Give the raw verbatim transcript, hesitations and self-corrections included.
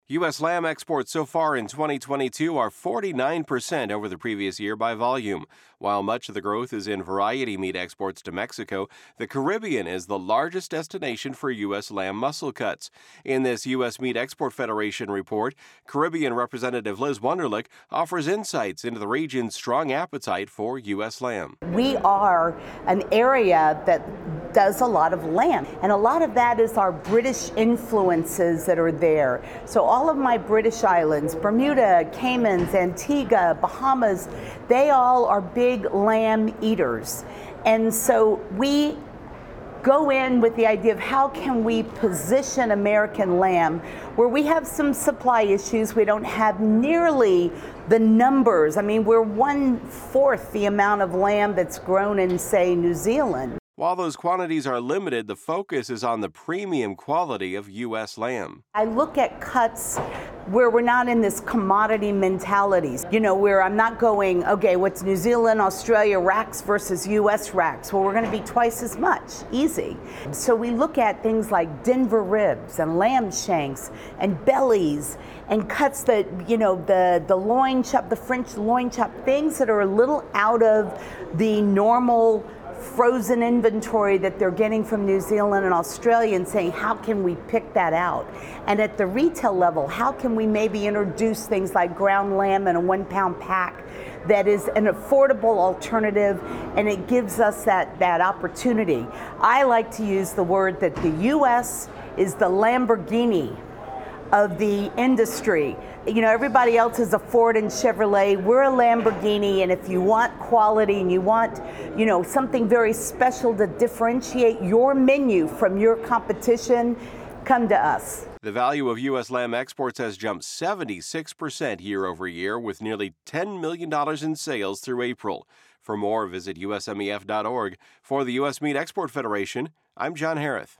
U S lamb exports so far in twenty twenty-two are forty-nine percent over the previous year by volume. While much of the growth is in variety meat exports to Mexico, the Caribbean is the largest destination for U S lamb muscle cuts. In this U S Meat Export Federation report, Caribbean Representative Liz Wunderlich offers insights into the region's strong appetite for U S lamb. We are an area that does a lot of lamb, and a lot of that is our British influences that are there. So all of my British islands, Bermuda, Caymans, Antigua, Bahamas, they all are big lamb eaters. And so we go in with the idea of how can we position American lamb where we have some supply issues. We don't have nearly the numbers. I mean, we're one-fourth the amount of lamb that's grown in, say, New Zealand. While those quantities are limited, the focus is on the premium quality of U S lamb. I look at cuts where we're not in this commodity mentality, you know, where I'm not going, okay, what's New Zealand, Australia racks versus U S racks? Well, we're going to be twice as much, easy. So we look at things like Denver ribs and lamb shanks and bellies and cuts that, you know, the, the loin chop, the French loin chop, things that are a little out of the normal frozen inventory that they're getting from New Zealand and Australia, and saying, how can we pick that out? And at the retail level, how can we maybe introduce things like ground lamb in a one pound pack that is an affordable alternative, and it gives us that, that opportunity. I like to use the word that the U S is the Lamborghini of the industry. You know, everybody else is a Ford and Chevrolet. We're a Lamborghini, and if you want quality and you want, you know, something very special to differentiate your menu from your competition, come to us. The value of U S lamb exports has jumped seventy-six percent year over year, with nearly ten million dollars in sales through April. For more, visit U S M E F dot org. For the U S Meat Export Federation, I'm John Hareth.